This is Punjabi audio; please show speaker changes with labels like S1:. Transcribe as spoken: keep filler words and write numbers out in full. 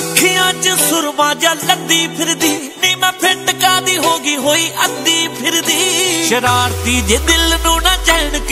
S1: ਅੱਖੀਆਂ 'ਚ ਸੁਰਮਾ ਜਾਂ ਲੱਦੀ ਫਿਰਦੀ ਨੀ ਮੈਂ ਫਿੱਟ ਕਾਦੀ ਹੋ ਗਈ ਹੋਈ ਅੱਧੀ ਫਿਰਦੀ ਸ਼ਰਾਰਤੀ ਜੇ ਦਿਲ ਨੂੰ ਨਾ ਚੈਨ